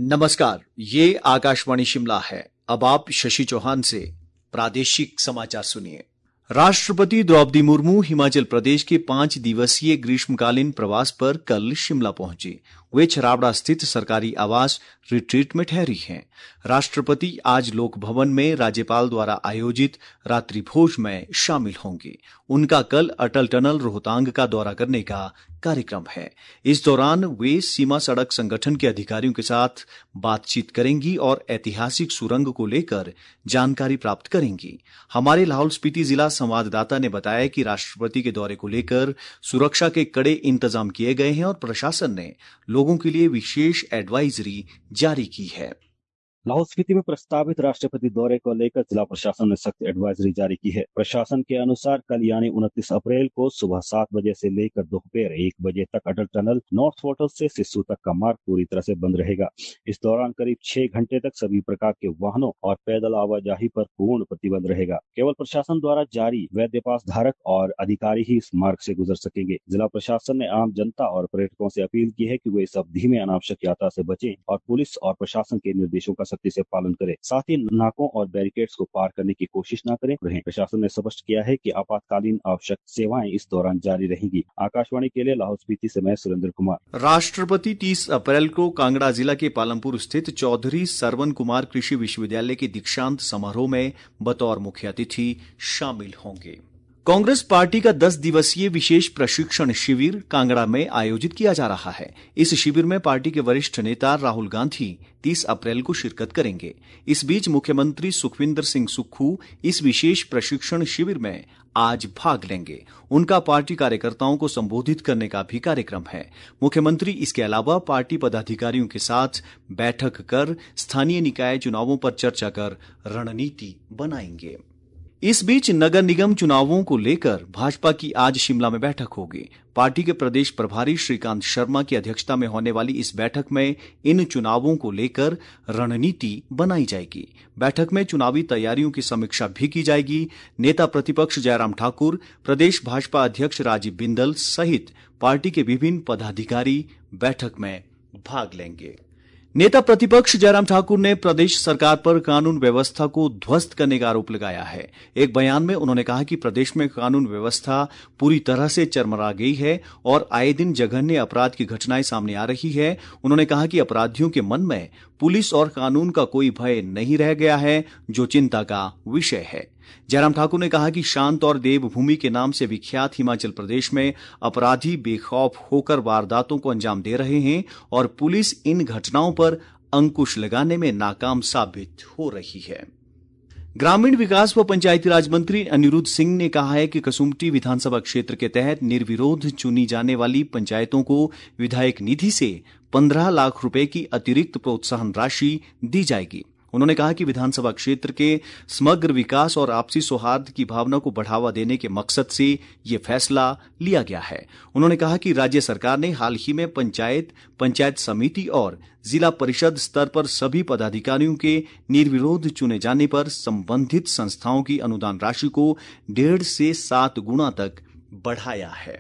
नमस्कार, ये आकाशवाणी शिमला है। अब आप शशि चौहान से प्रादेशिक समाचार सुनिए। राष्ट्रपति द्रौपदी मुर्मू हिमाचल प्रदेश के 5 दिवसीय ग्रीष्मकालीन प्रवास पर कल शिमला पहुंची। वे छराबड़ा स्थित सरकारी आवास रिट्रीट में ठहरी हैं। राष्ट्रपति आज लोक भवन में राज्यपाल द्वारा आयोजित रात्रि भोज में शामिल होंगे। उनका कल अटल टनल रोहतांग का दौरा करने का कार्यक्रम है। इस दौरान वे सीमा सड़क संगठन के अधिकारियों के साथ बातचीत करेंगी और ऐतिहासिक सुरंग को लेकर जानकारी प्राप्त करेंगी। हमारे लाहौल स्पीति जिला संवाददाता ने बताया कि राष्ट्रपति के दौरे को लेकर सुरक्षा के कड़े इंतजाम किए गए हैं और प्रशासन ने लोगों के लिए विशेष एडवाइजरी जारी की है। लाहौल स्पीति में प्रस्तावित राष्ट्रपति दौरे को लेकर जिला प्रशासन ने सख्त एडवाइजरी जारी की है। प्रशासन के अनुसार कल यानी 29 अप्रैल को सुबह 7 बजे से लेकर दोपहर 1 बजे तक अटल टनल नॉर्थ होटल से सिस्सू तक का मार्ग पूरी तरह से बंद रहेगा। इस दौरान करीब 6 घंटे तक सभी प्रकार के वाहनों और पैदल आवाजाही पर पूर्ण प्रतिबंध रहेगा। केवल प्रशासन द्वारा जारी वैध पास धारक और अधिकारी ही इस मार्ग से गुजर सकेंगे। जिला प्रशासन ने आम जनता और पर्यटकों से अपील की है कि वे इस अवधि में अनावश्यक यात्रा से बचें और पुलिस और प्रशासन के निर्देशों का सख्ती से पालन करें। साथ ही नाकों और बैरिकेड्स को पार करने की कोशिश न करें। प्रशासन ने स्पष्ट किया है कि आपातकालीन आवश्यक सेवाएं इस दौरान जारी रहेंगी। आकाशवाणी के लिए लाहौल स्पीति से मैं सुरेंद्र कुमार। राष्ट्रपति 30 अप्रैल को कांगड़ा जिला के पालमपुर स्थित चौधरी सरवन कुमार कृषि विश्वविद्यालय के दीक्षांत समारोह में बतौर मुख्य अतिथि शामिल होंगे। कांग्रेस पार्टी का 10 दिवसीय विशेष प्रशिक्षण शिविर कांगड़ा में आयोजित किया जा रहा है। इस शिविर में पार्टी के वरिष्ठ नेता राहुल गांधी 30 अप्रैल को शिरकत करेंगे। इस बीच मुख्यमंत्री सुखविंदर सिंह सुक्खू इस विशेष प्रशिक्षण शिविर में आज भाग लेंगे। उनका पार्टी कार्यकर्ताओं को संबोधित करने का भी कार्यक्रम है। मुख्यमंत्री इसके अलावा पार्टी पदाधिकारियों के साथ बैठक कर स्थानीय निकाय चुनावों पर चर्चा कर रणनीति बनाएंगे। इस बीच नगर निगम चुनावों को लेकर भाजपा की आज शिमला में बैठक होगी। पार्टी के प्रदेश प्रभारी श्रीकांत शर्मा की अध्यक्षता में होने वाली इस बैठक में इन चुनावों को लेकर रणनीति बनाई जाएगी। बैठक में चुनावी तैयारियों की समीक्षा भी की जाएगी। नेता प्रतिपक्ष जयराम ठाकुर, प्रदेश भाजपा अध्यक्ष राजीव बिंदल सहित पार्टी के विभिन्न पदाधिकारी बैठक में भाग लेंगे। नेता प्रतिपक्ष जयराम ठाकुर ने प्रदेश सरकार पर कानून व्यवस्था को ध्वस्त करने का आरोप लगाया है। एक बयान में उन्होंने कहा कि प्रदेश में कानून व्यवस्था पूरी तरह से चरमरा गई है और आए दिन जघन्य अपराध की घटनाएं सामने आ रही है। उन्होंने कहा कि अपराधियों के मन में पुलिस और कानून का कोई भय नहीं रह गया है, जो चिंता का विषय है। जयराम ठाकुर ने कहा कि शांत और देवभूमि के नाम से विख्यात हिमाचल प्रदेश में अपराधी बेखौफ होकर वारदातों को अंजाम दे रहे हैं और पुलिस इन घटनाओं पर अंकुश लगाने में नाकाम साबित हो रही है। ग्रामीण विकास व पंचायती राज मंत्री अनिरुद्ध सिंह ने कहा है कि कसुम्पटी विधानसभा क्षेत्र के तहत निर्विरोध चुनी जाने वाली पंचायतों को विधायक निधि से 15 लाख रुपए की अतिरिक्त प्रोत्साहन राशि दी जाएगी। उन्होंने कहा कि विधानसभा क्षेत्र के समग्र विकास और आपसी सौहार्द की भावना को बढ़ावा देने के मकसद से ये फैसला लिया गया है। उन्होंने कहा कि राज्य सरकार ने हाल ही में पंचायत समिति और जिला परिषद स्तर पर सभी पदाधिकारियों के निर्विरोध चुने जाने पर संबंधित संस्थाओं की अनुदान राशि को 1.5 से 7 गुना तक बढ़ाया है।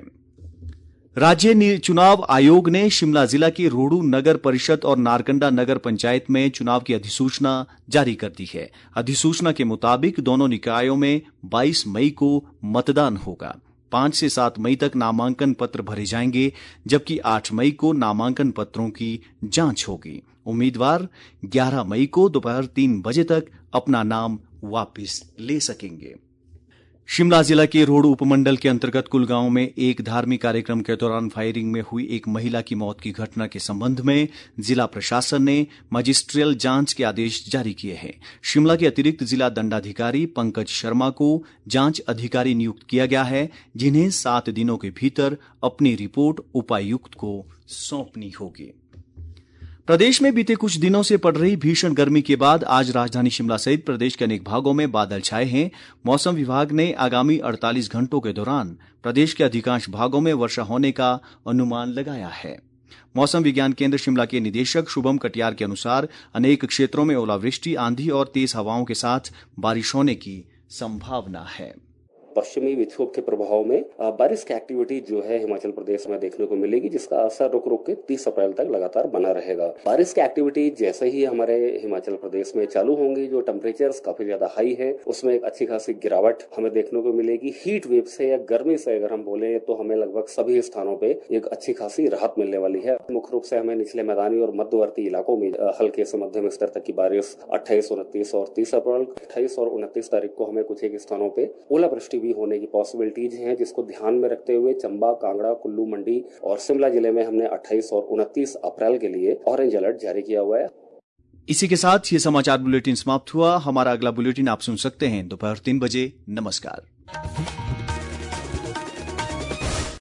राज्य चुनाव आयोग ने शिमला जिला के रोहडू नगर परिषद और नारकंडा नगर पंचायत में चुनाव की अधिसूचना जारी कर दी है। अधिसूचना के मुताबिक दोनों निकायों में 22 मई को मतदान होगा। 5 से 7 मई तक नामांकन पत्र भरे जाएंगे, जबकि 8 मई को नामांकन पत्रों की जांच होगी। उम्मीदवार 11 मई को दोपहर 3 बजे तक अपना नाम वापस ले सकेंगे। शिमला जिला के रोहडू उपमंडल के अंतर्गत कुलगांव में एक धार्मिक कार्यक्रम के दौरान फायरिंग में हुई एक महिला की मौत की घटना के संबंध में जिला प्रशासन ने मजिस्ट्रियल जांच के आदेश जारी किए हैं। शिमला के अतिरिक्त जिला दंडाधिकारी पंकज शर्मा को जांच अधिकारी नियुक्त किया गया है, जिन्हें 7 दिनों के भीतर अपनी रिपोर्ट उपायुक्त को सौंपनी होगी। प्रदेश में बीते कुछ दिनों से पड़ रही भीषण गर्मी के बाद आज राजधानी शिमला सहित प्रदेश के अनेक भागों में बादल छाए हैं। मौसम विभाग ने आगामी 48 घंटों के दौरान प्रदेश के अधिकांश भागों में वर्षा होने का अनुमान लगाया है। मौसम विज्ञान केंद्र शिमला के निदेशक शुभम कटियार के अनुसार अनेक क्षेत्रों में ओलावृष्टि, आंधी और तेज हवाओं के साथ बारिश होने की संभावना है। पश्चिमी विक्षोभ के प्रभाव में बारिश की एक्टिविटी जो है हिमाचल प्रदेश में देखने को मिलेगी, जिसका असर रुक रुक के 30 अप्रैल तक लगातार बना रहेगा। बारिश की एक्टिविटी जैसे ही हमारे हिमाचल प्रदेश में चालू होंगी, जो टेम्परेचर्स काफी ज्यादा हाई है, उसमें एक अच्छी खासी गिरावट हमें देखने को मिलेगी। हीट वेव से या गर्मी से अगर हम बोले तो हमें लगभग सभी स्थानों पे एक अच्छी खासी राहत मिलने वाली है। मुख्य रूप से हमें निचले मैदानी और मध्यवर्ती इलाकों में हल्के से मध्यम स्तर तक की बारिश 28, 29 और 30 अप्रैल, 28 और 29 तारीख को हमें कुछ एक स्थानों पे ओलावृष्टि भी होने की पॉसिबिलिटीज हैं, जिसको ध्यान में रखते हुए चंबा, कांगड़ा, कुल्लू, मंडी और शिमला जिले में हमने 28 और 29 अप्रैल के लिए ऑरेंज अलर्ट जारी किया हुआ है। इसी के साथ ये समाचार बुलेटिन समाप्त हुआ। हमारा अगला बुलेटिन आप सुन सकते हैं दोपहर 3 बजे। नमस्कार।